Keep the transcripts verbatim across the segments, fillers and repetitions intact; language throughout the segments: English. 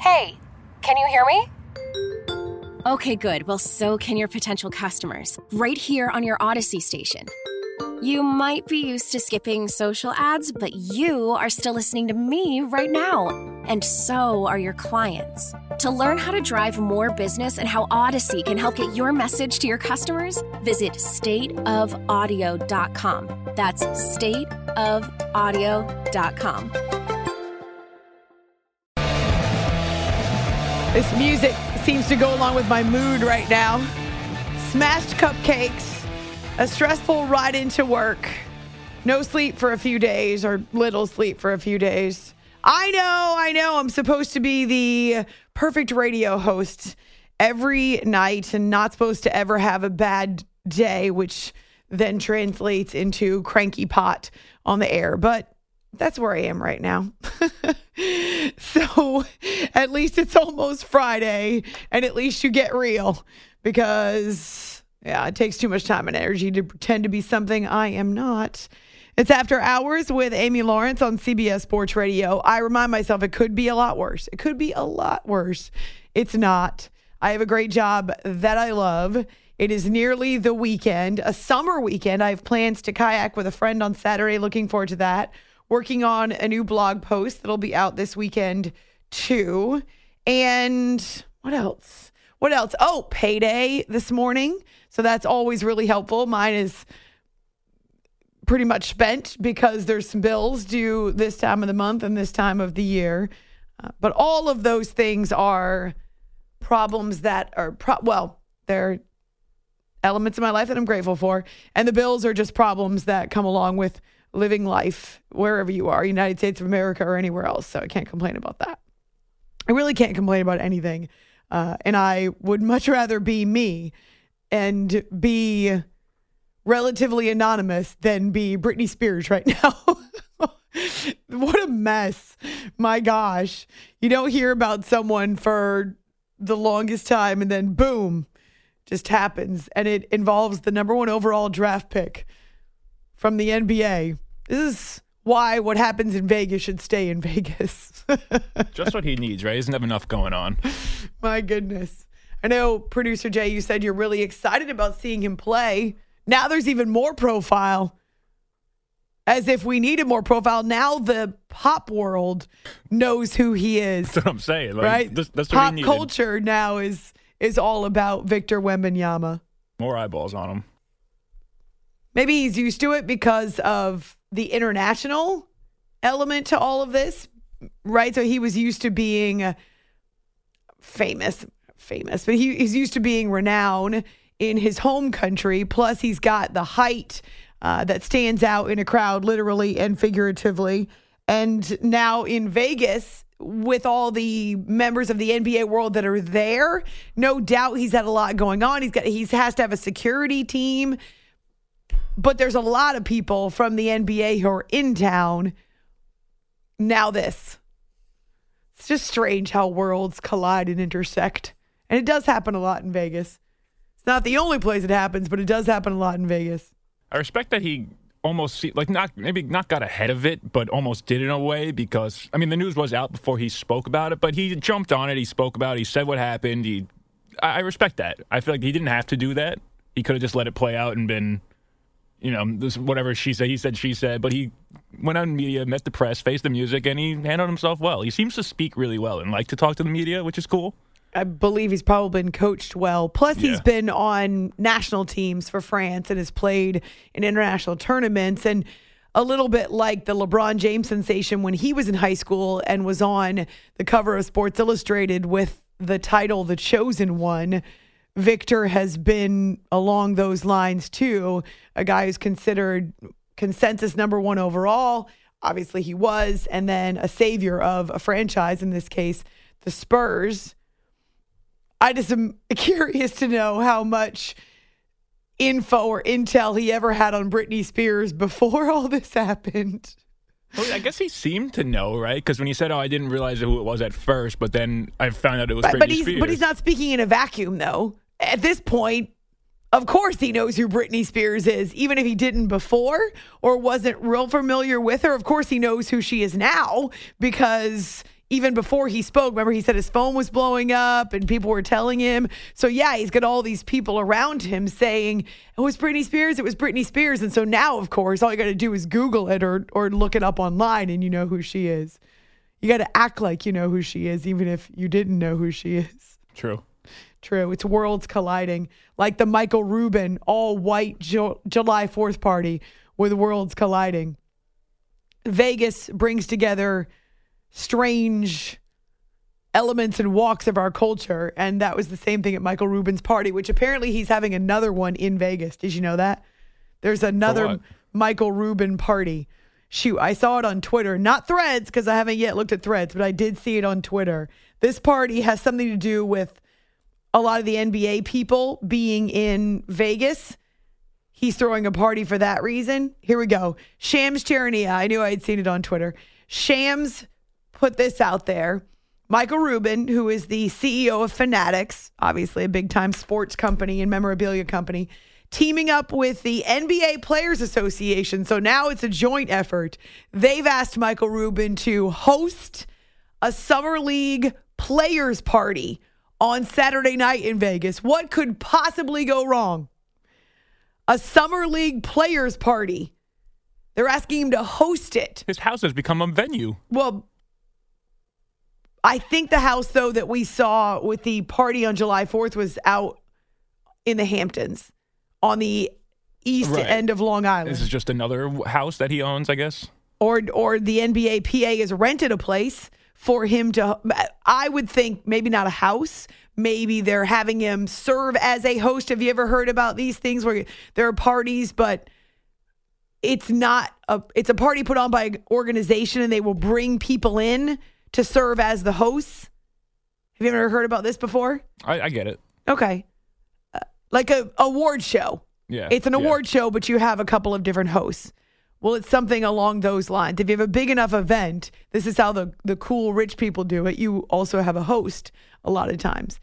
Hey, can you hear me? Okay, good. Well, so can your potential customers. Right here on your Odyssey station. You might be used to skipping social ads, but you are still listening to me right now. And so are your clients. To learn how to drive more business and how Odyssey can help get your message to your customers, visit state of audio dot com. That's state of audio dot com. This music seems to go along with my mood right now. Smashed cupcakes, a stressful ride into work, no sleep for a few days, or little sleep for a few days. I know, I know, I'm supposed to be the perfect radio host every night and not supposed to ever have a bad day, which then translates into cranky pot on the air. But that's where I am right now. So at least it's almost Friday, and at least you get real, because, yeah, it takes too much time and energy to pretend to be something I am not. It's After Hours with Amy Lawrence on C B S Sports Radio. I remind myself it could be a lot worse. It could be a lot worse. It's not. I have a great job that I love. It is nearly the weekend, a summer weekend. I have plans to kayak with a friend on Saturday. Looking forward to that. Working on a new blog post that'll be out this weekend too. And what else? What else? Oh, payday this morning. So that's always really helpful. Mine is pretty much spent because there's some bills due this time of the month and this time of the year. Uh, but all of those things are problems that are, pro- well, they're elements of my life that I'm grateful for. And the bills are just problems that come along with living life wherever you are, United States of America or anywhere else. So I can't complain about that. I really can't complain about anything. Uh, and I would much rather be me and be relatively anonymous than be Britney Spears right now. What a mess. My gosh. You don't hear about someone for the longest time and then boom, just happens. And it involves the number one overall draft pick from the N B A. This is why what happens in Vegas should stay in Vegas. Just what he needs, right? He doesn't have enough going on. My goodness. I know, producer Jay, you said you're really excited about seeing him play. Now there's even more profile. As if we needed more profile. Now the pop world knows who he is. That's what I'm saying. Like, right? That's, that's what pop he needed. culture now is is all about Victor Wembanyama. More eyeballs on him. Maybe he's used to it because of the international element to all of this, right? So he was used to being famous, famous, but he, he's used to being renowned in his home country. Plus, he's got the height uh, that stands out in a crowd, literally and figuratively. And now in Vegas, with all the members of the N B A world that are there, no doubt he's had a lot going on. He's got he has to have a security team. But there's a lot of people from the N B A who are in town. Now this. It's just strange how worlds collide and intersect. And it does happen a lot in Vegas. It's not the only place it happens, but it does happen a lot in Vegas. I respect that he almost, like, not maybe not got ahead of it, but almost did in a way because, I mean, the news was out before he spoke about it, but he jumped on it. He spoke about it. He said what happened. He, I respect that. I feel like he didn't have to do that. He could have just let it play out and been, you know, this whatever she said, he said, she said. But he went on media, met the press, faced the music, and he handled himself well. He seems to speak really well and like to talk to the media, which is cool. I believe he's probably been coached well. Plus, yeah. he's been on national teams for France and has played in international tournaments. And a little bit like the LeBron James sensation when he was in high school and was on the cover of Sports Illustrated with the title The Chosen One. Victor has been along those lines too. A guy who's considered consensus number one overall. Obviously he was. And then a savior of a franchise, in this case, the Spurs. I just am curious to know how much info or intel he ever had on Britney Spears before all this happened. Well, I guess he seemed to know, right? Because when he said, oh, I didn't realize who it was at first, but then I found out it was but, Britney but he's, Spears. But he's not speaking in a vacuum, though. At this point, of course he knows who Britney Spears is, even if he didn't before or wasn't real familiar with her. Of course he knows who she is now, because even before he spoke. Remember, he said his phone was blowing up and people were telling him. So, yeah, he's got all these people around him saying, it was Britney Spears, it was Britney Spears. And so now, of course, all you got to do is Google it or or look it up online and you know who she is. You got to act like you know who she is, even if you didn't know who she is. True. True. It's worlds colliding, like the Michael Rubin all-white Ju- July fourth party with worlds colliding. Vegas brings together strange elements and walks of our culture, and that was the same thing at Michael Rubin's party, which apparently he's having another one in Vegas. Did you know that? There's another Michael Rubin party. Shoot, I saw it on Twitter, not Threads, because I haven't yet looked at Threads, but I did see it on Twitter. This party has something to do with a lot of the N B A people being in Vegas. He's throwing a party for that reason. Here we go. Shams Charania. I knew I had seen it on Twitter. Shams put this out there. Michael Rubin, who is the C E O of Fanatics, obviously a big-time sports company and memorabilia company, teaming up with the N B A Players Association. So now it's a joint effort. They've asked Michael Rubin to host a Summer League Players Party on Saturday night in Vegas. What could possibly go wrong? A Summer League Players Party. They're asking him to host it. His house has become a venue. Well, I think the house, though, that we saw with the party on July fourth was out in the Hamptons on the east right. end of Long Island. This is just another house that he owns, I guess. Or, or the N B A P A has rented a place for him to, I would think maybe not a house. Maybe they're having him serve as a host. Have you ever heard about these things where there are parties, but it's not a, it's a party put on by an organization and they will bring people in to serve as the hosts? Have you ever heard about this before? I, I get it. Okay. Uh, like a award show. Yeah. It's an yeah. award show, but you have a couple of different hosts. Well, it's something along those lines. If you have a big enough event, this is how the, the cool rich people do it. You also have a host a lot of times.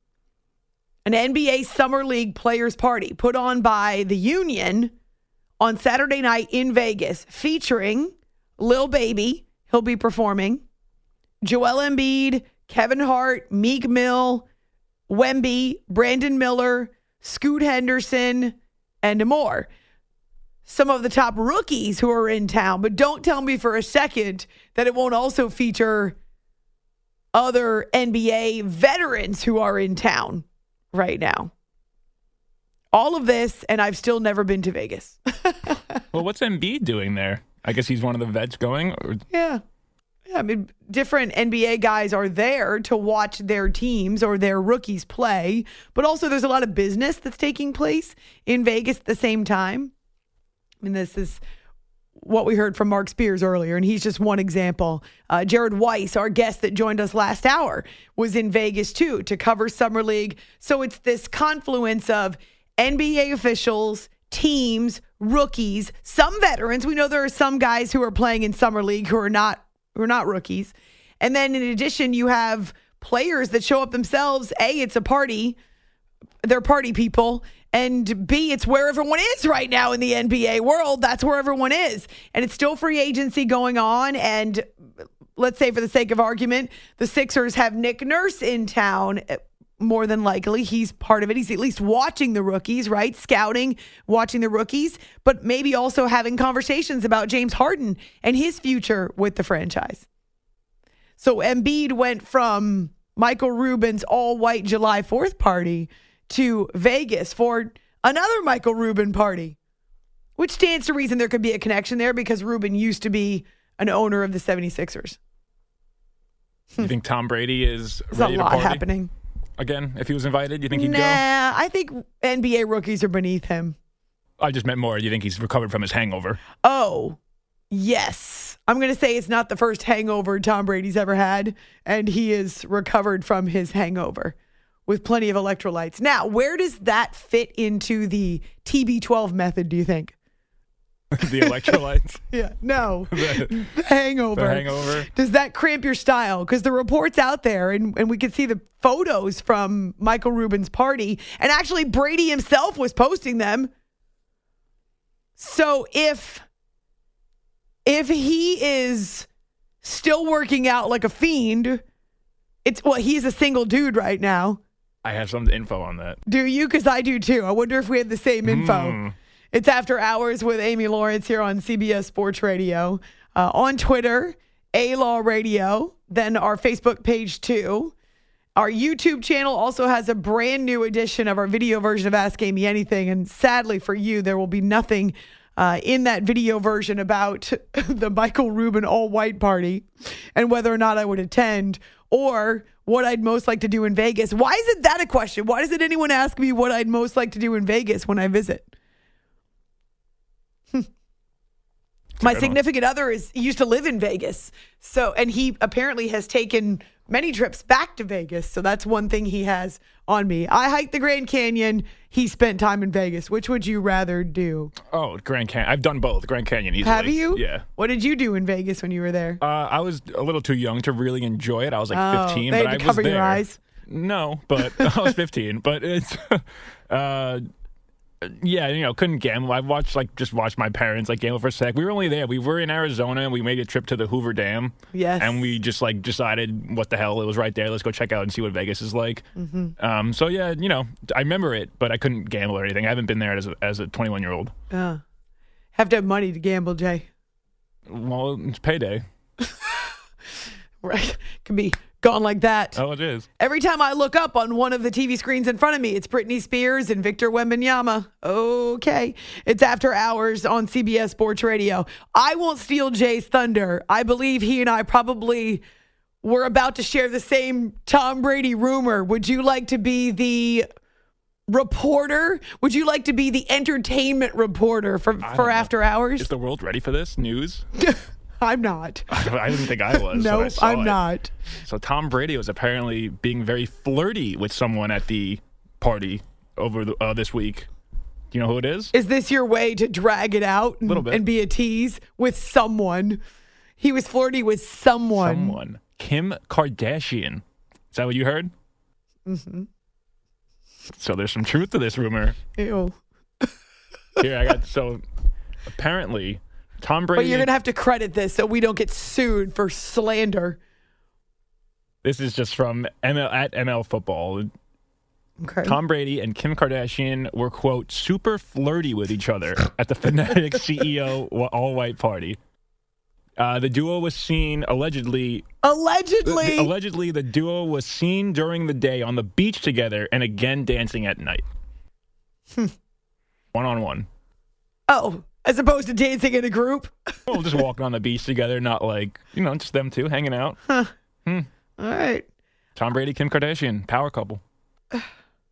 An N B A Summer League Players Party put on by the Union on Saturday night in Vegas, featuring Lil Baby. He'll be performing. Joel Embiid, Kevin Hart, Meek Mill, Wemby, Brandon Miller, Scoot Henderson, and more. Some of the top rookies who are in town, but don't tell me for a second that it won't also feature other N B A veterans who are in town right now. All of this, and I've still never been to Vegas. Well, what's Embiid doing there? I guess he's one of the vets going? Or? Yeah. Yeah, I mean, different N B A guys are there to watch their teams or their rookies play, but also there's a lot of business that's taking place in Vegas at the same time. I mean, this is what we heard from Mark Spears earlier, and he's just one example. Uh, Jared Weiss, our guest that joined us last hour, was in Vegas too to cover Summer League. So it's this confluence of N B A officials, teams, rookies, some veterans. We know there are some guys who are playing in Summer League who are not who are not rookies. And then in addition, you have players that show up themselves. A, it's a party. They're party people. And B, it's where everyone is right now in the N B A world. That's where everyone is. And it's still free agency going on. And let's say for the sake of argument, the Sixers have Nick Nurse in town. More than likely, he's part of it. He's at least watching the rookies, right? Scouting, watching the rookies, but maybe also having conversations about James Harden and his future with the franchise. So Embiid went from Michael Rubin's all-white July fourth party to Vegas for another Michael Rubin party, which stands to reason there could be a connection there because Rubin used to be an owner of the seventy-sixers. You think Tom Brady is There's ready a to lot party? happening. Again, if he was invited, you think he'd nah, go? Nah, I think N B A rookies are beneath him. I just meant more. Do you think he's recovered from his hangover? Oh, yes. I'm going to say it's not the first hangover Tom Brady's ever had, and he is recovered from his hangover with plenty of electrolytes. Now, where does that fit into the T B twelve method, do you think? The electrolytes? Yeah, no. the, the hangover. The hangover. Does that cramp your style? Because the report's out there, and, and we can see the photos from Michael Rubin's party. And actually, Brady himself was posting them. So if, if he is still working out like a fiend. It's well, he's a single dude right now. I have some info on that. Do you? Because I do too. I wonder if we have the same info. Mm. It's After Hours with Amy Lawrence here on C B S Sports Radio. Uh, on Twitter, A-Law Radio. Then our Facebook page too. Our YouTube channel also has a brand new edition of our video version of Ask Amy Anything. And sadly for you, there will be nothing uh, in that video version about the Michael Rubin all-white party and whether or not I would attend or what I'd most like to do in Vegas. Why isn't that a question? Why doesn't anyone ask me what I'd most like to do in Vegas when I visit? My significant other is used to live in Vegas. So, and he apparently has taken many trips back to Vegas. So that's one thing he has on me. I hiked the Grand Canyon. He spent time in Vegas. Which would you rather do? Oh, Grand Canyon. I've done both. Grand Canyon easily. Have you? Yeah. What did you do in Vegas when you were there? Uh, I was a little too young to really enjoy it. I was like Oh, fifteen, they but had to I was cover there. your eyes? No, but I was fifteen. But it's, uh, yeah, you know, couldn't gamble. I watched like just watched my parents like gamble for a sec. We were only there. We were in Arizona and we made a trip to the Hoover Dam. Yes. And we just like decided what the hell, it was right there. Let's go check out and see what Vegas is like. Mm-hmm. Um, so yeah, you know, I remember it, but I couldn't gamble or anything. I haven't been there as a, as a twenty-one year old. Uh, have to have money to gamble, Jay. Well, it's payday. Right. Can be gone like that. Oh, it is. Every time I look up on one of the T V screens in front of me, it's Britney Spears and Victor Wembanyama. Okay. It's After Hours on C B S Sports Radio. I won't steal Jay's thunder. I believe he and I probably were about to share the same Tom Brady rumor. Would you like to be the reporter? Would you like to be the entertainment reporter for, for After Hours? Is the world ready for this news? I'm not. I didn't think I was. No, when I saw I'm it. not. So Tom Brady was apparently being very flirty with someone at the party over the, uh, this week. Do you know who it is? Is this your way to drag it out and, Little bit. and be a tease with someone? He was flirty with someone. Someone. Kim Kardashian. Is that what you heard? Mm-hmm. So there's some truth to this rumor. Ew. Here, I got, so apparently Tom Brady. But you're going to have to credit this so we don't get sued for slander. This is just from M L, at M L Football. Okay. Tom Brady and Kim Kardashian were, quote, super flirty with each other at the Fanatics C E O all-white party. Uh, the duo was seen allegedly... Allegedly? Uh, allegedly, the duo was seen during the day on the beach together and again dancing at night. One-on-one. Oh, as opposed to dancing in a group? Well, just walking on the beach together, not like, you know, just them two hanging out. Huh. Hmm. All right. Tom Brady, Kim Kardashian, power couple. No.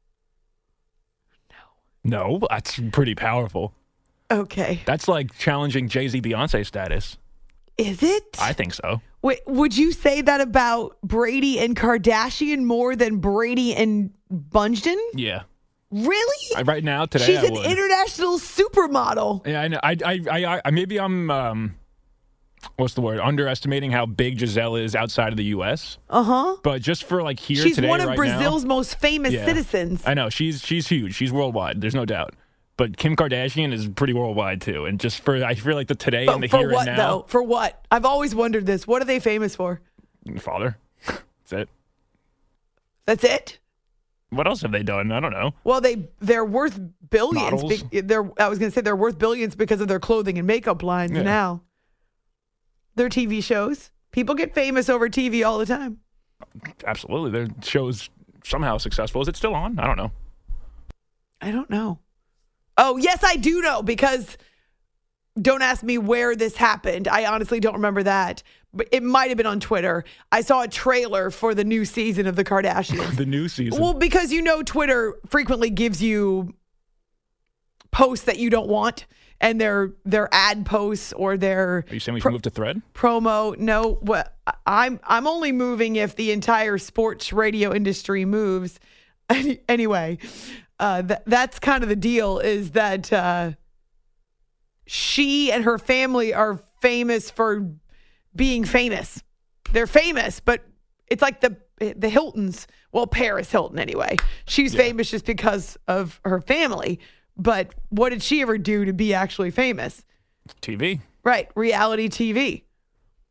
No, that's pretty powerful. Okay. That's like challenging Jay-Z Beyonce status. Is it? I think so. Wait, would you say that about Brady and Kardashian more than Brady and Bungeon? Yeah. Really? I, right now, today, She's I an would. international supermodel. Yeah, I know. I, I, I, I, maybe I'm, um, what's the word? Underestimating how big Giselle is outside of the U S. Uh-huh. But just for like here She's today, one of right Brazil's now, most famous yeah. citizens. I know. She's she's huge. She's worldwide. There's no doubt. But Kim Kardashian is pretty worldwide too. And just for, I feel like the today But and the for here what, and now. though? For what? I've always wondered this. What are they famous for? Father. That's it. That's it? What else have they done? I don't know. Well, they they're worth billions. Models. Be, they're I was going to say they're worth billions because of their clothing and makeup lines Yeah. now. Their T V shows. People get famous over T V all the time. Absolutely. Their show's somehow successful. Is it still on? I don't know. I don't know. Oh, yes, I do know because don't ask me where this happened. I honestly don't remember that. But it might have been on Twitter. I saw a trailer for the new season of The Kardashians. The new season. Well, because you know Twitter frequently gives you posts that you don't want, and their their ad posts or their Are you saying we should pro- move to Thread? promo. No, what I'm I'm only moving if the entire sports radio industry moves. Any, anyway, uh, th- that's kind of the deal. Is that uh, she and her family are famous for being famous. They're famous, but it's like the the Hiltons. Well, Paris Hilton anyway. She's Yeah. famous just because of her family. But what did she ever do to be actually famous? T V. Right, reality T V.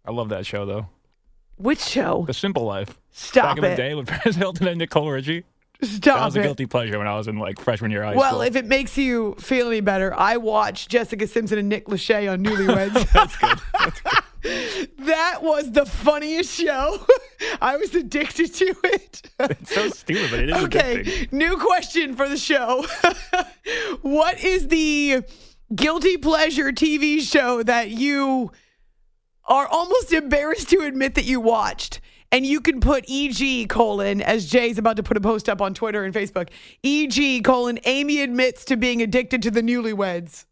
I love that show, though. Which show? The Simple Life. Stop Back in it. the day with Paris Hilton and Nicole Richie. Stop That was it. a guilty pleasure when I was in like freshman year of high Well, school. if it makes you feel any better, I watched Jessica Simpson and Nick Lachey on Newlyweds. That's good. That's good. That was the funniest show. I was addicted to it. It's so stupid, but it is Okay, addicting. new question for the show. What is the guilty pleasure T V show that you are almost embarrassed to admit that you watched? And you can put E G colon, as Jay's about to put a post up on Twitter and Facebook, E G colon, Amy admits to being addicted to the Newlyweds.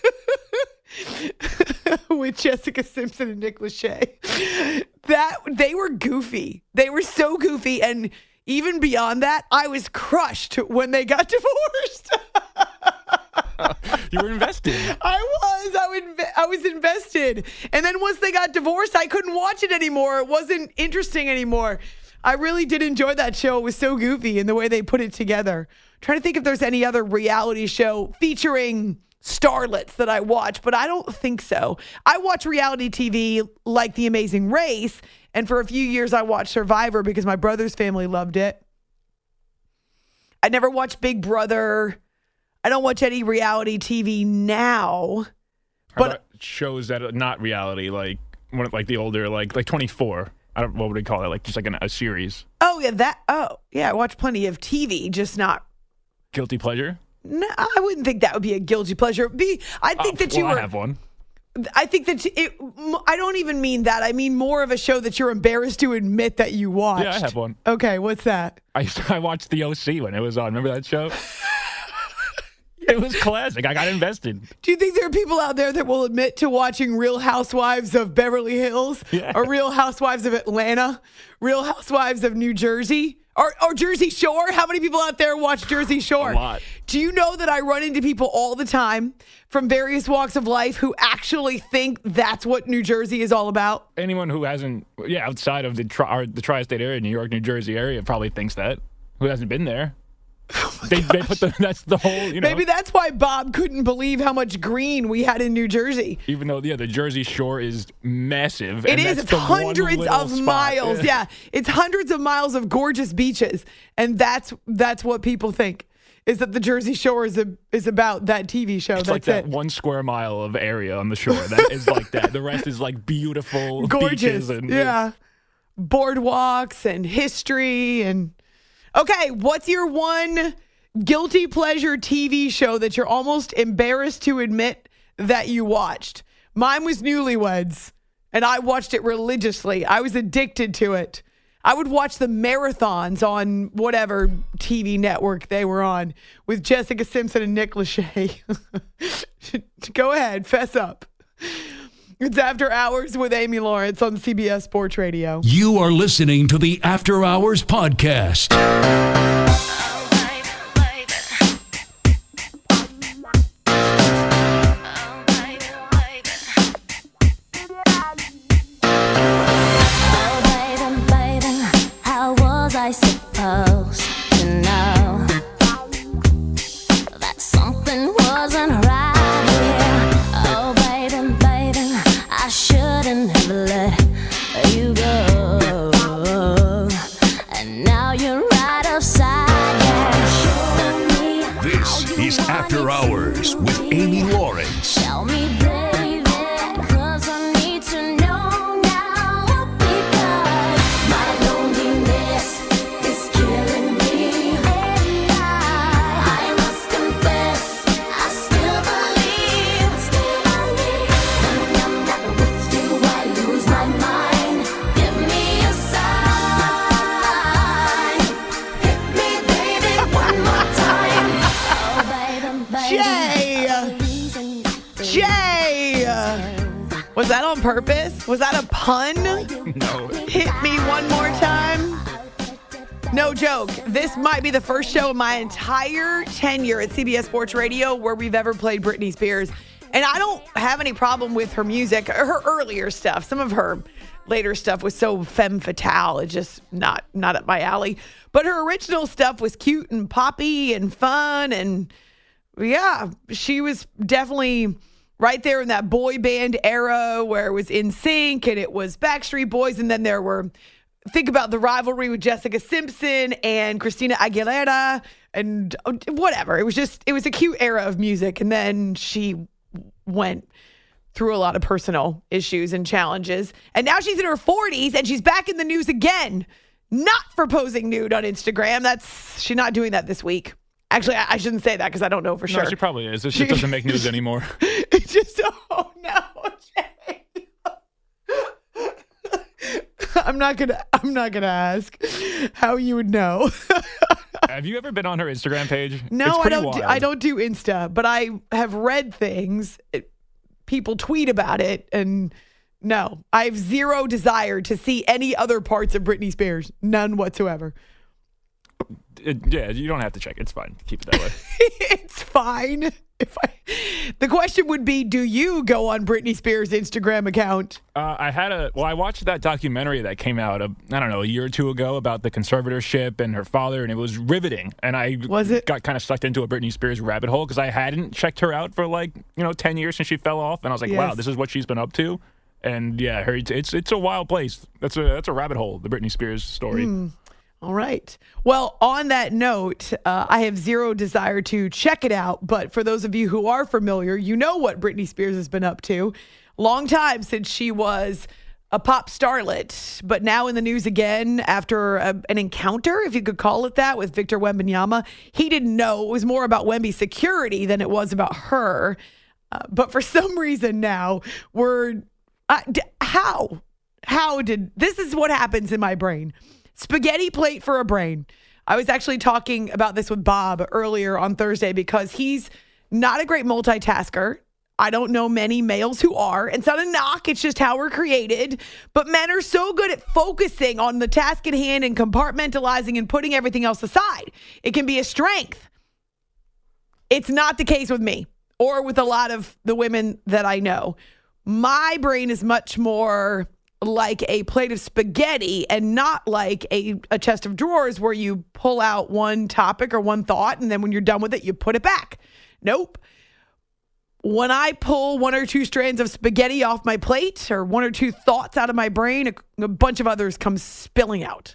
With Jessica Simpson and Nick Lachey. That, they were goofy. They were so goofy. And even beyond that, I was crushed when they got divorced. You were invested. I was. I, would, I was invested. And then once they got divorced, I couldn't watch it anymore. It wasn't interesting anymore. I really did enjoy that show. It was so goofy in the way they put it together. I'm trying to think if there's any other reality show featuring starlets that I watch, but I don't think so. I watch reality T V like The Amazing Race, and for a few years I watched Survivor because my brother's family loved it. I never watched Big Brother. I don't watch any reality T V now. How But about shows that are not reality, like one of, like the older, like like twenty-four. I don't. What would we call it? Like just like an, a series. oh yeah, that oh yeah, I watch plenty of T V, just not. Guilty pleasure. No, I wouldn't think that would be a guilty pleasure. Be I think Oh, that you well, were. I have one. I think that it. I don't even mean that. I mean more of a show that you're embarrassed to admit that you watched. Yeah, I have one. Okay, what's that? I I watched the O C when it was on. Remember that show? It was classic. I got invested. Do you think there are people out there that will admit to watching Real Housewives of Beverly Hills, Yeah. or Real Housewives of Atlanta, Real Housewives of New Jersey, or, or Jersey Shore? How many people out there watch Jersey Shore? A lot. Do you know that I run into people all the time from various walks of life who actually think that's what New Jersey is all about? Anyone who hasn't, yeah, outside of the tri- or the tri-state area, New York, New Jersey area, probably thinks that. Who hasn't been there? they they put the that's the whole you know. Maybe that's why Bob couldn't believe how much green we had in New Jersey. Even though yeah, the Jersey Shore is massive. It and is. that's It's the one hundreds little of spot. miles. Yeah, it's hundreds of miles of gorgeous beaches, and that's that's what people think is that the Jersey Shore is a, is about that T V show. It's That's like that it. one square mile of area on the shore that is like that. The rest is like beautiful Gorgeous. beaches and Yeah, boardwalks and history and. Okay, what's your one guilty pleasure T V show that you're almost embarrassed to admit that you watched? Mine was Newlyweds, and I watched it religiously. I was addicted to it. I would watch the marathons on whatever T V network they were on with Jessica Simpson and Nick Lachey. Go ahead, fess up. It's After Hours with Amy Lawrence on C B S Sports Radio. You are listening to the After Hours Podcast. I supposed to know that something wasn't right here. Oh, baby, baby, I shouldn't have let you go. And now you're right upside down. Show me This is After Hours with Amy Lawrence. Tell me, baby, 'cause I need to know now. Because my loneliness is killing me. And I, I must confess, I still believe, still believe. When I'm not with you, I lose my mind. Give me a sign. Hit me, baby, one more time. Oh, baby, baby. Jay! Jay! Was that on purpose? Was that a pun? no. Hit me one more time. No joke. This might be the first show in my entire tenure at C B S Sports Radio where we've ever played Britney Spears. And I don't have any problem with her music, her earlier stuff. Some of her later stuff was so femme fatale. It's just not, not up my alley. But her original stuff was cute and poppy and fun. And yeah, she was definitely right there in that boy band era where it was NSYNC and it was Backstreet Boys. And then there were, think about the rivalry with Jessica Simpson and Christina Aguilera and whatever. It was just, it was a cute era of music. And then she went through a lot of personal issues and challenges. And now she's in her forties and she's back in the news again. Not for posing nude on Instagram. That's, she's not doing that this week. Actually, I, I shouldn't say that because I don't know for sure. No, she probably is. This shit doesn't make news anymore. It's just, oh no, Jay. I'm not gonna. I'm not gonna ask how you would know. Have you ever been on her Instagram page? No, It's I pretty don't. Do, wild. I don't do Insta, but I have read things. It, people tweet about it, and no, I have zero desire to see any other parts of Britney Spears. None whatsoever. It, yeah, you don't have to check. It's fine. Keep it that way. It's fine. If I, the question would be, do you go on Britney Spears' Instagram account? Uh, I had a well, I watched that documentary that came out, a, I don't know, a year or two ago about the conservatorship and her father, and it was riveting. And I Was it? got kind of sucked into a Britney Spears rabbit hole because I hadn't checked her out for like you know ten years since she fell off, and I was like, Yes. wow, this is what she's been up to. And yeah, her it's it's a wild place. That's a that's a rabbit hole. The Britney Spears story. Mm. All right. Well, on that note, uh, I have zero desire to check it out. But for those of you who are familiar, you know what Britney Spears has been up to. Long time since she was a pop starlet, but now in the news again after a, an encounter, if you could call it that, with Victor Wembanyama. He didn't know. It was more about Wemby's security than it was about her. Uh, but for some reason now, we're... Uh, d- how? How did... This is what happens in my brain. Spaghetti plate for a brain. I was actually talking about this with Bob earlier on Thursday because he's not a great multitasker. I don't know many males who are. It's not a knock. It's just how we're created. But men are so good at focusing on the task at hand and compartmentalizing and putting everything else aside. It can be a strength. It's not the case with me or with a lot of the women that I know. My brain is much more like a plate of spaghetti and not like a, a chest of drawers where you pull out one topic or one thought and then when you're done with it, you put it back. Nope. When I pull one or two strands of spaghetti off my plate or one or two thoughts out of my brain, a, a bunch of others come spilling out.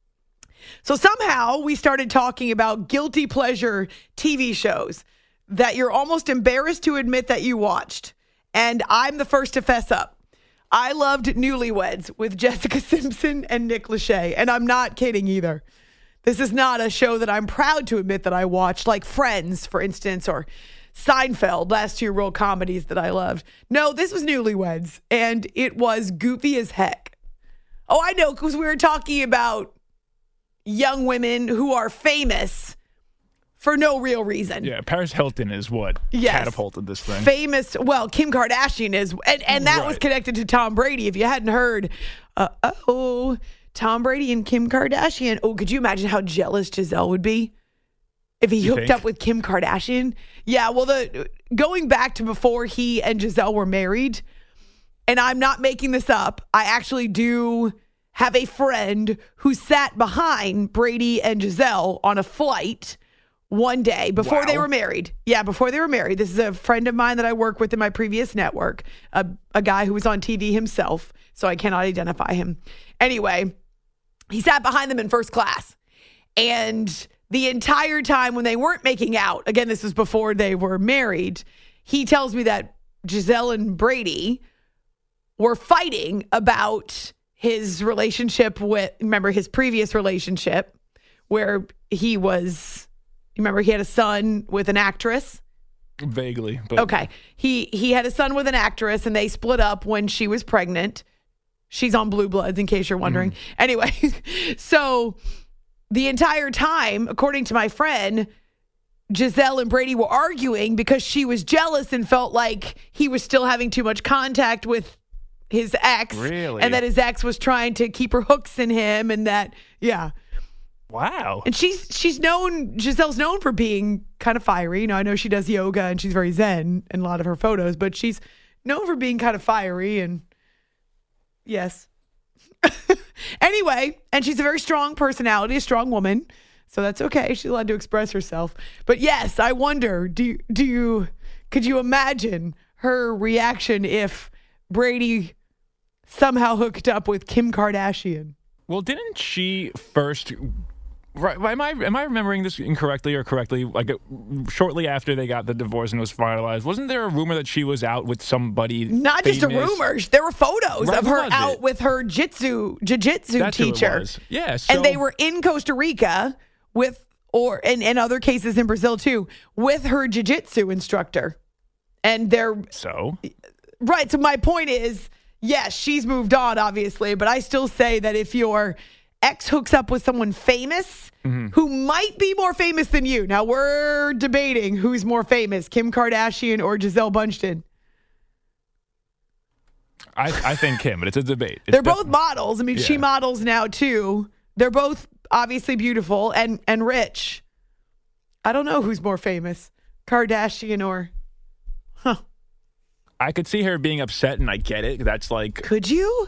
So somehow we started talking about guilty pleasure T V shows that you're almost embarrassed to admit that you watched. And I'm the first to fess up. I loved Newlyweds with Jessica Simpson and Nick Lachey. And I'm not kidding either. This is not a show that I'm proud to admit that I watched, like Friends, for instance, or Seinfeld, last two real comedies that I loved. No, this was Newlyweds, and it was goofy as heck. Oh, I know, because we were talking about young women who are famous for no real reason. Yeah, Paris Hilton is what Yes. catapulted this thing. Famous, well, Kim Kardashian is, and, and that was Right. connected to Tom Brady. If you hadn't heard, uh, oh, Tom Brady and Kim Kardashian. Oh, could you imagine how jealous Giselle would be if he You hooked think? up with Kim Kardashian? Yeah, well, the going back to before he and Giselle were married, and I'm not making this up, I actually do have a friend who sat behind Brady and Giselle on a flight one day before they Wow. were married. Yeah, before they were married. This is a friend of mine that I work with in my previous network, a, a guy who was on T V himself, so I cannot identify him. Anyway, he sat behind them in first class. And the entire time when they weren't making out, again, this was before they were married, he tells me that Giselle and Brady were fighting about his relationship with, remember his previous relationship where he was... Remember, he had a son with an actress. Vaguely, but Okay. He he had a son with an actress, and they split up when she was pregnant. She's on Blue Bloods, in case you're wondering. Anyway, so the entire time, according to my friend, Giselle and Brady were arguing because she was jealous and felt like he was still having too much contact with his ex. Really? And that his ex was trying to keep her hooks in him, and that, yeah. wow. And she's she's known, Giselle's known for being kind of fiery. You know, I know she does yoga and she's very zen in a lot of her photos, but she's known for being kind of fiery and yes. Anyway, and she's a very strong personality, a strong woman. So that's okay. She's allowed to express herself. But yes, I wonder, do you, do you, could you imagine her reaction if Brady somehow hooked up with Kim Kardashian. Well, didn't she first? Right? Am I am I remembering this incorrectly or correctly? Like uh, shortly after they got the divorce and it was finalized, wasn't there a rumor that she was out with somebody? Not just a famous? rumor. There were photos Right, of who her was out it? with her jitsu jiu-jitsu That's who it teacher. was. Yeah, so, And they were in Costa Rica with, or and, and other cases in Brazil too, with her jiu-jitsu instructor. And they're so. right. So my point is, yes, she's moved on, obviously, but I still say that if your ex hooks up with someone famous Mm-hmm. who might be more famous than you. Now we're debating who's more famous, Kim Kardashian or Giselle Bundchen. I, I think Kim, but it's a debate. It's They're def- both models. I mean, she Yeah. models now too. They're both obviously beautiful and, and rich. I don't know who's more famous, Kardashian or, huh? I could see her being upset, and I get it. That's like Could you?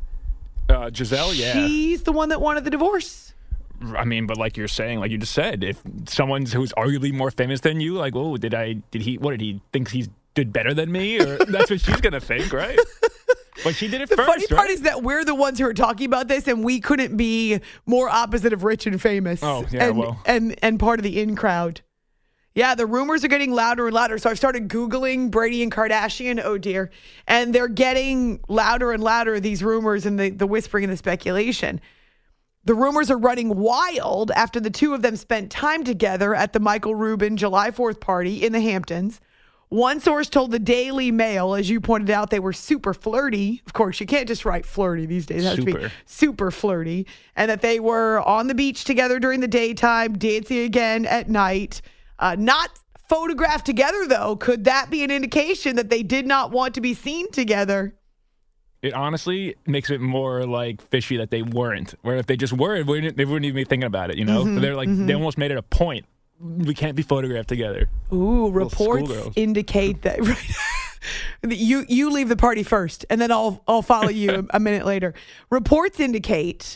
uh, Giselle, yeah. She's the one that wanted the divorce. I mean, but like you're saying, like you just said, if someone's who's arguably more famous than you, like, oh, did I, did he, what did he think he did better than me? Or that's what she's going to think, right? But she did it The first, funny part right? is that we're the ones who are talking about this, and we couldn't be more opposite of rich and famous. Oh, yeah, and, well. and and part of the in crowd. Yeah, the rumors are getting louder and louder. So I've started Googling Brady and Kardashian. Oh dear, and they're getting louder and louder. These rumors and the the whispering and the speculation. The rumors are running wild after the two of them spent time together at the Michael Rubin July fourth party in the Hamptons. One source told the Daily Mail, as you pointed out, they were super flirty. Of course, you can't just write flirty these days. It has to be Super. super flirty. And that they were on the beach together during the daytime, dancing again at night. Uh, not photographed together, though. Could that be an indication that they did not want to be seen together? It honestly makes it more like fishy that they weren't. Where if they just were, they wouldn't, they wouldn't even be thinking about it, you know? Mm-hmm, They're like, they almost made it a point. We can't be photographed together. Ooh, Little reports schoolgirls. indicate that right, you you leave the party first, and then I'll I'll follow you a, a minute later. Reports indicate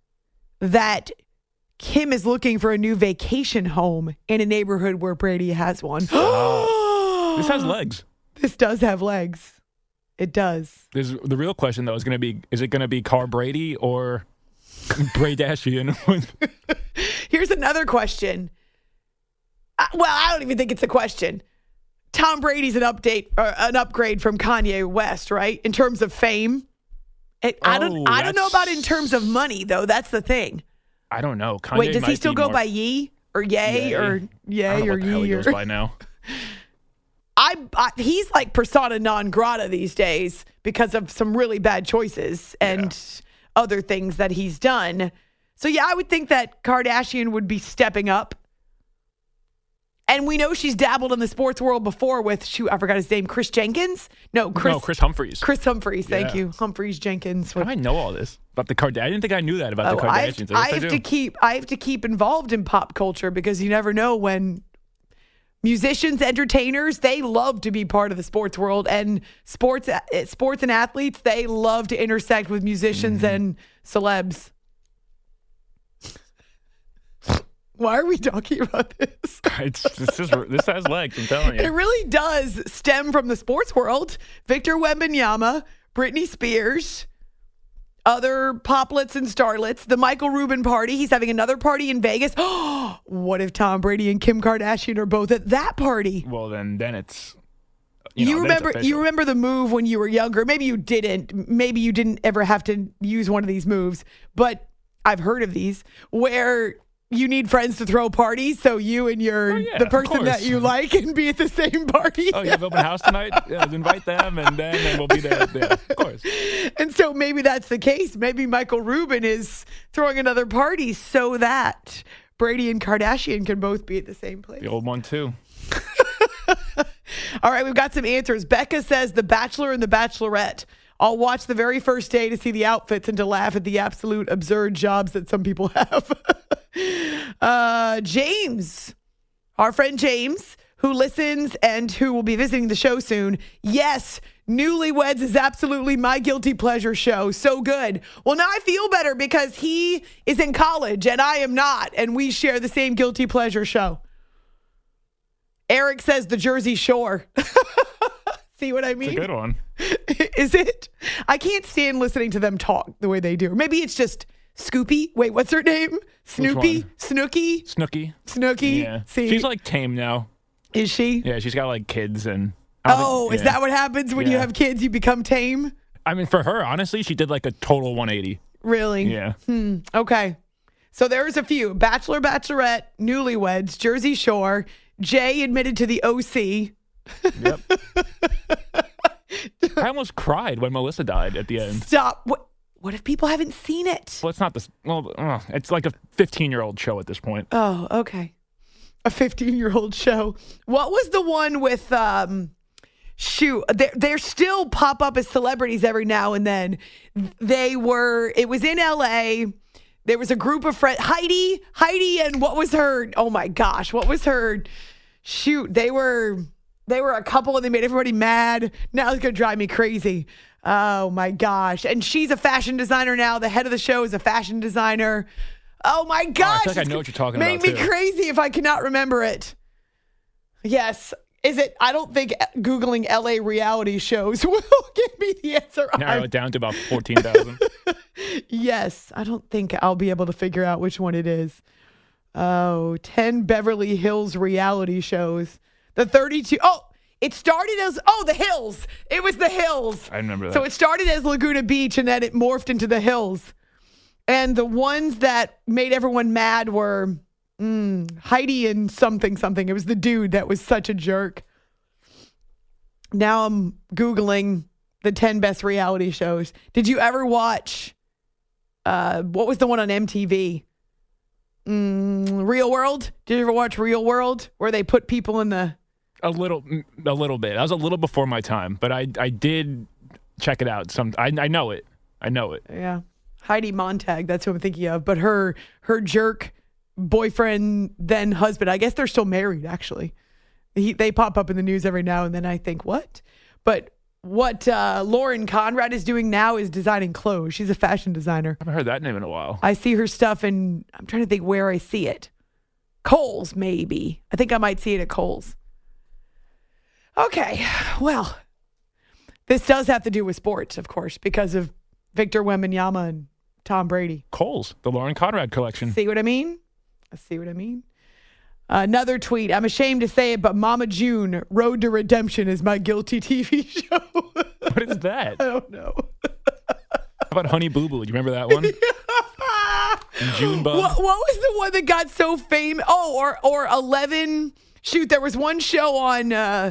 that Kim is looking for a new vacation home in a neighborhood where Brady has one. This has legs. This does have legs. It does. There's, the real question, though, is going to be, is it going to be Car Brady or Bradashian? Here's another question. Uh, well, I don't even think it's a question. Tom Brady's an update, or an upgrade from Kanye West, right? In terms of fame. It, I don't. Oh, I don't know about that's- in terms of money, though. That's the thing. I don't know. Kanye Wait, does he might still be go more- by Yee or Yay, Yay. or I Yay don't know or what the hell he Yee? goes Or, by now. I, I he's like persona non grata these days because of some really bad choices and other things that he's done. So yeah, I would think that Kardashian would be stepping up. And we know she's dabbled in the sports world before with, shoot, I forgot his name, Chris Jenkins? No, Chris no, Chris Humphries. Chris Humphries, thank Yeah. you. Humphries Jenkins. How do I know all this about the Kardashians? I didn't think I knew that about Oh, the I have, Kardashians. I Yes, have do. to keep I have to keep involved in pop culture because you never know when musicians, entertainers, they love to be part of the sports world, and sports uh, sports and athletes, they love to intersect with musicians Mm-hmm. and celebs. Why are we talking about this? It's, this, is, this has legs, I'm telling It you. really does stem from the sports world. Victor Wembanyama, Britney Spears, other poplets and starlets, the Michael Rubin party. He's having another party in Vegas. What if Tom Brady and Kim Kardashian are both at that party? Well, then then it's... You, You, know, then it's remember you official. remember the move when you were younger. Maybe you didn't. Maybe you didn't ever have to use one of these moves, but I've heard of these where you need friends to throw parties, so you and your Oh, yeah, the of person that course. you like can be at the same party. Oh, you have open house tonight? Yeah, invite them, and then, then we'll be there. Yeah, of course. And so maybe that's the case. Maybe Michael Rubin is throwing another party so that Brady and Kardashian can both be at the same place. The old one, too. All right, we've got some answers. Becca says The Bachelor and The Bachelorette. I'll watch the very first day to see the outfits and to laugh at the absolute absurd jobs that some people have. uh, James, our friend James, who listens and who will be visiting the show soon. Yes, Newlyweds is absolutely my guilty pleasure show. So good. Well, now I feel better because he is in college and I am not, and we share the same guilty pleasure show. Eric says The Jersey Shore. See what I mean? It's a good one. Is it? I can't stand listening to them talk the way they do. Or maybe it's just Scoopy. Wait, what's her name? Snoopy? one? Snooky? Snooki. Snooky? Yeah. See? She's like tame now. Is she? Yeah, she's got like kids and. I don't Oh, think- is yeah. that what happens when you Yeah. have kids? You become tame? I mean, for her, honestly, she did like a total one eighty. Really? Yeah. Okay. So there's a few. Bachelor, Bachelorette, Newlyweds, Jersey Shore, Jay admitted to the O C. Yep. I almost cried when Melissa died at the end. Stop. What, what if people haven't seen it? Well, it's not this. Well, uh, it's like a fifteen-year-old show at this point. Oh, okay. A fifteen-year-old show. What was the one with, um, shoot, they they still pop up as celebrities every now and then. They were, it was in L A. There was a group of friends, Heidi, Heidi, and what was her, oh my gosh, what was her, shoot, they were, they were a couple and they made everybody mad. Now it's going to drive me crazy. Oh my gosh. And she's a fashion designer now. The head of the show is a fashion designer. Oh my gosh. feel like I know what you're talking Make about, me too. crazy if I cannot remember it. Yes. Is it? I don't think Googling L A reality shows will give me the answer. Narrow I'm- it down to about fourteen thousand. Yes. I don't think I'll be able to figure out which one it is. Oh, ten Beverly Hills reality shows. The thirty-two. Oh, it started as, oh, the Hills. It was the Hills. I remember that. So it started as Laguna Beach and then it morphed into the Hills. And the ones that made everyone mad were mm, Heidi and something, something. It was the dude that was such a jerk. Now I'm Googling the ten best reality shows. Did you ever watch, uh, what was the one on M T V? Mm, Real World? Did you ever watch Real World? Where they put people in the... A little, a little bit. I was a little before my time, but I, I did check it out. Some, I, I know it. I know it. Yeah. Heidi Montag, that's who I'm thinking of. But her her jerk boyfriend, then husband, I guess they're still married, actually. He, they pop up in the news every now and then. I think, what? But what uh, Lauren Conrad is doing now is designing clothes. She's a fashion designer. I haven't heard that name in a while. I see her stuff, and I'm trying to think where I see it. Kohl's, maybe. I think I might see it at Kohl's. Okay, well, this does have to do with sports, of course, because of Victor Wembanyama and Tom Brady. Coles, the Lauren Conrad collection. See what I mean? I see what I mean. Another tweet. I'm ashamed to say it, but Mama June, Road to Redemption is my guilty T V show. What is that? I don't know. How about Honey Boo Boo? Do you remember that one? And June Bug? What, what was the one that got so famous? Oh, or or eleven. Shoot, there was one show on. Uh,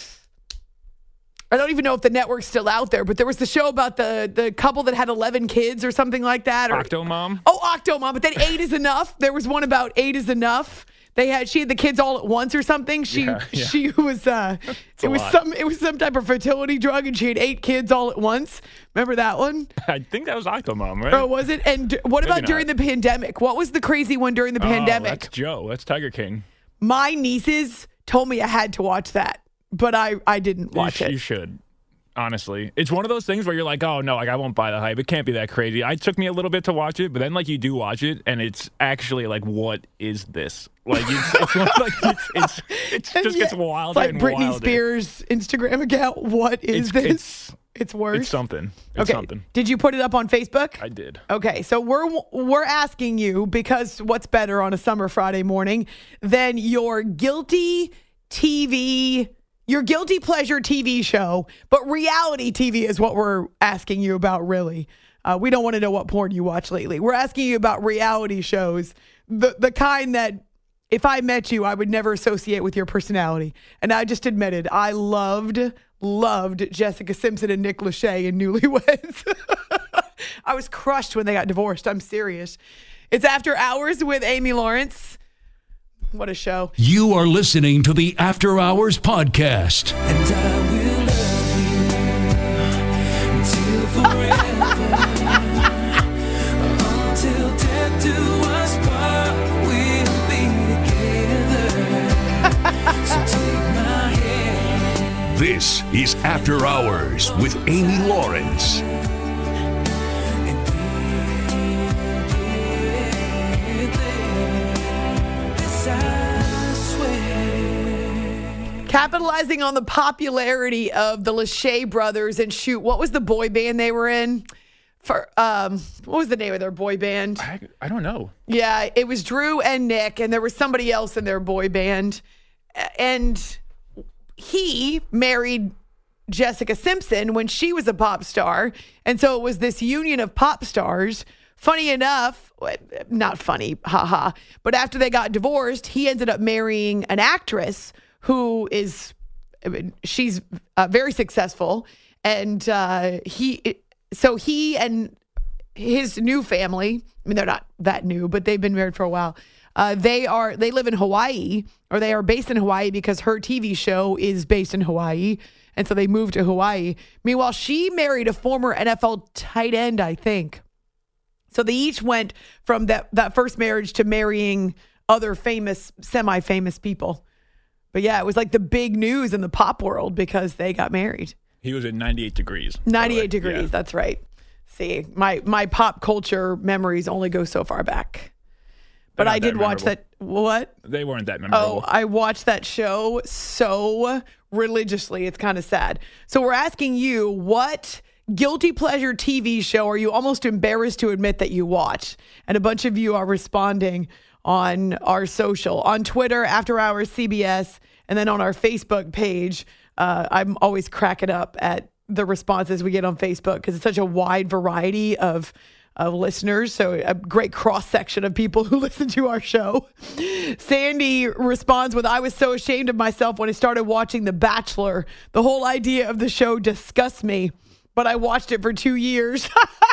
I don't even know if the network's still out there, but there was the show about the the couple that had eleven kids or something like that. Or, Octomom? Oh, Octomom. But then eight is enough. There was one about eight is enough. They had she had the kids all at once or something. She Yeah, yeah. she was uh a it was lot. some it was some type of fertility drug and she had eight kids all at once. Remember that one? I think that was Octomom, right? Oh, was it? And d- what about not. during the pandemic? What was the crazy one during the Oh, pandemic? that's Joe. That's Tiger King. My nieces told me I had to watch that, but I, I didn't You watch sh- it. You should. Honestly, it's one of those things where you're like, oh no, like I won't buy the hype. It can't be that crazy. It took me a little bit to watch it, but then like you do watch it, and it's actually like, what is this? Like it's, it's one of, like it's, it's it And just yeah, gets wilder like and Britney wilder. Spears' Instagram account. What is It's- this? it's- It's worse. It's something. It's okay. something. Did you put it up on Facebook? I did. Okay, so we're we're asking you because what's better on a summer Friday morning than your guilty T V, your guilty pleasure T V show, but reality T V is what we're asking you about, really. Uh, we don't want to know what porn you watch lately. We're asking you about reality shows, the the kind that if I met you, I would never associate with your personality. And I just admitted I loved, loved Jessica Simpson and Nick Lachey in Newlyweds. I was crushed when they got divorced. I'm serious. It's After Hours with Amy Lawrence. What a show. You are listening to the After Hours Podcast. And I will love you until forever. Until death do us part, we'll be together. So take my hand. This is After Hours with Amy Lawrence. And we'll get there. This I swear. capitalizing on the popularity of the Lachey brothers and shoot, what was the boy band they were in? For um, what was the name of their boy band? I, I don't know. Yeah, it was Drew and Nick, and there was somebody else in their boy band. And he married Jessica Simpson when she was a pop star. And so it was this union of pop stars. Funny enough, not funny, haha, but after they got divorced, he ended up marrying an actress who is, I mean, she's uh, very successful. And uh, he, so he and his new family, I mean, they're not that new, but they've been married for a while. Uh, they are, they live in Hawaii, or they are based in Hawaii because her T V show is based in Hawaii. And so they moved to Hawaii. Meanwhile, she married a former N F L tight end, I think. So they each went from that, that first marriage to marrying other famous, semi-famous people. But yeah, it was like the big news in the pop world because they got married. He was at ninety-eight degrees. ninety-eight degrees, Yeah. That's right. See, my, my pop culture memories only go so far back. But They're I not did that watch memorable. that. What? They weren't that Oh, memorable. I watched that show so religiously. It's kind of sad. So we're asking you, what guilty pleasure T V show are you almost embarrassed to admit that you watch? And a bunch of you are responding on our social, on Twitter, After Hours C B S, and then on our Facebook page. Uh, I'm always cracking up at the responses we get on Facebook because it's such a wide variety of of listeners, so a great cross-section of people who listen to our show. Sandy responds with, I was so ashamed of myself when I started watching The Bachelor. The whole idea of the show disgusts me, but I watched it for two years.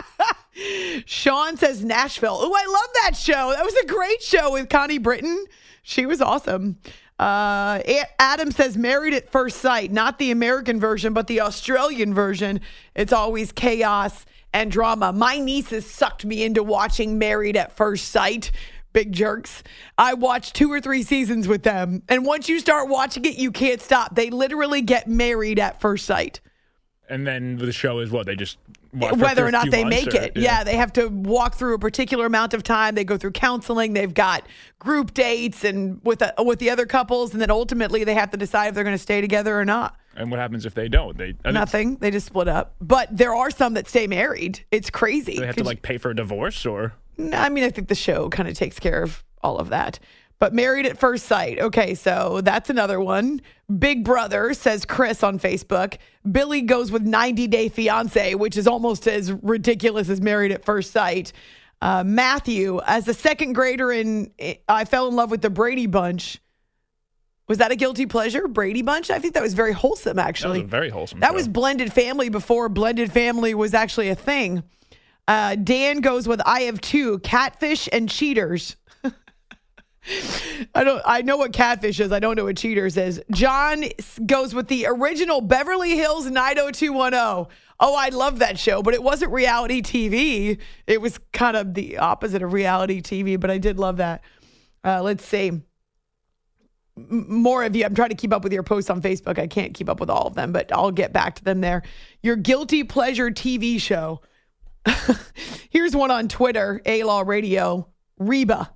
Sean says Nashville. Oh, I love that show. That was a great show with Connie Britton. She was awesome. Uh, Adam says Married at First Sight, not the American version, but the Australian version. It's always chaos and drama. My nieces sucked me into watching Married at First Sight. Big jerks. I watched two or three seasons with them. And once you start watching it, you can't stop. They literally get married at first sight. And then the show is what? They just what, for- Whether for or a not few they months, make or- it. Yeah. they have to walk through a particular amount of time. They go through counseling. They've got group dates and with the, with the other couples. And then ultimately they have to decide if they're going to stay together or not. And what happens if they don't? They I think Nothing. They just split up. But there are some that stay married. It's crazy. They have to like pay for a divorce, or I mean, I think the show kind of takes care of all of that. But Married at First Sight. Okay, so that's another one. Big Brother, says Chris on Facebook. Billy goes with ninety Day Fiance, which is almost as ridiculous as Married at First Sight. Uh, Matthew, as a second grader in, I fell in love with the Brady Bunch. Was that a guilty pleasure? Brady Bunch? I think that was very wholesome, actually. that was a very wholesome. That show. was blended family before blended family was actually a thing. Uh, Dan goes with I have two, Catfish and Cheaters. I don't. I know what Catfish is. I don't know what Cheaters is. John goes with the original Beverly Hills nine oh two one oh. Oh, I love that show, but it wasn't reality T V. It was kind of the opposite of reality T V, but I did love that. Uh, let's see. M- more of you. I'm trying to keep up with your posts on Facebook. I can't keep up with all of them, but I'll get back to them there. Your guilty pleasure T V show. Here's one on Twitter, A-Law Radio, Reba.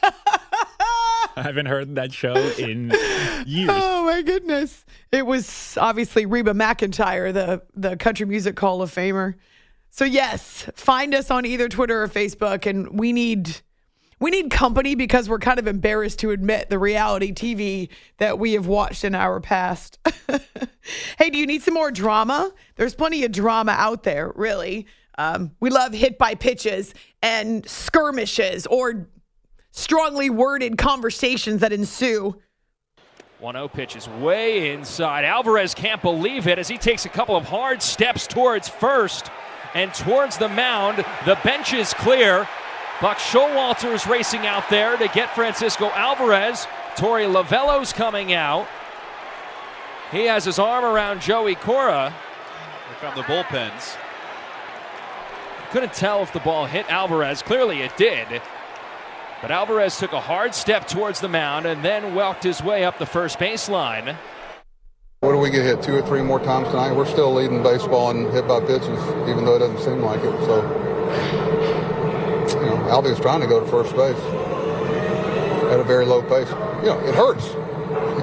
I haven't heard that show in years. Oh my goodness. It was obviously Reba McEntire, the, the Country Music Hall of Famer. So yes, find us on either Twitter or Facebook, and we need we need company because we're kind of embarrassed to admit the reality T V that we have watched in our past. Hey, do you need some more drama? There's plenty of drama out there, really. Um, we love hit by pitches and skirmishes or strongly worded conversations that ensue. one oh pitch is way inside. Alvarez can't believe it as he takes a couple of hard steps towards first and towards the mound. The bench is clear. Buck Showalter is racing out there to get Francisco Alvarez. Torey Lovello's coming out. He has his arm around Joey Cora. Here come the bullpens. Couldn't tell if the ball hit Alvarez. Clearly it did. But Alvarez took a hard step towards the mound and then walked his way up the first baseline. What do we get hit two or three more times tonight? We're still leading baseball in hit by pitches, even though it doesn't seem like it. So, you know, Albie was trying to go to first base at a very low pace. You know, it hurts. It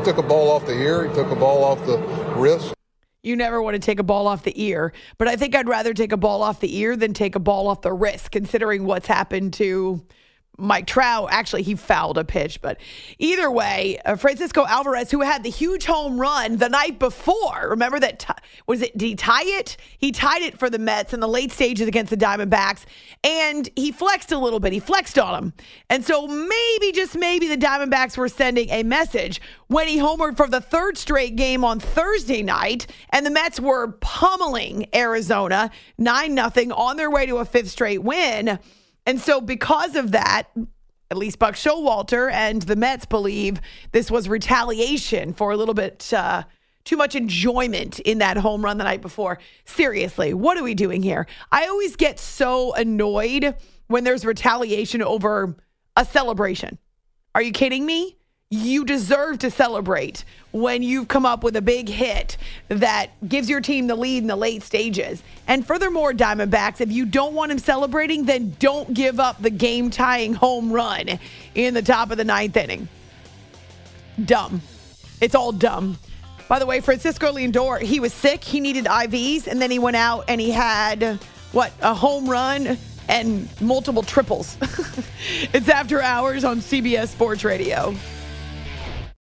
took a ball off the ear. He took a ball off the wrist. You never want to take a ball off the ear, but I think I'd rather take a ball off the ear than take a ball off the wrist, considering what's happened to Mike Trout. Actually, he fouled a pitch, but either way, uh, Francisco Alvarez, who had the huge home run the night before, remember that, t- was it, did he tie it? He tied it for the Mets in the late stages against the Diamondbacks, and he flexed a little bit. He flexed on them. And so maybe, just maybe, the Diamondbacks were sending a message when he homered for the third straight game on Thursday night, and the Mets were pummeling Arizona nine nothing on their way to a fifth straight win. And so because of that, at least Buck Showalter and the Mets believe this was retaliation for a little bit uh, too much enjoyment in that home run the night before. Seriously, what are we doing here? I always get so annoyed when there's retaliation over a celebration. Are you kidding me? You deserve to celebrate when you've come up with a big hit that gives your team the lead in the late stages. And furthermore, Diamondbacks, if you don't want him celebrating, then don't give up the game-tying home run in the top of the ninth inning. Dumb. It's all dumb. By the way, Francisco Lindor, he was sick. He needed I Vs, and then he went out and he had, what, a home run and multiple triples. It's After Hours on C B S Sports Radio.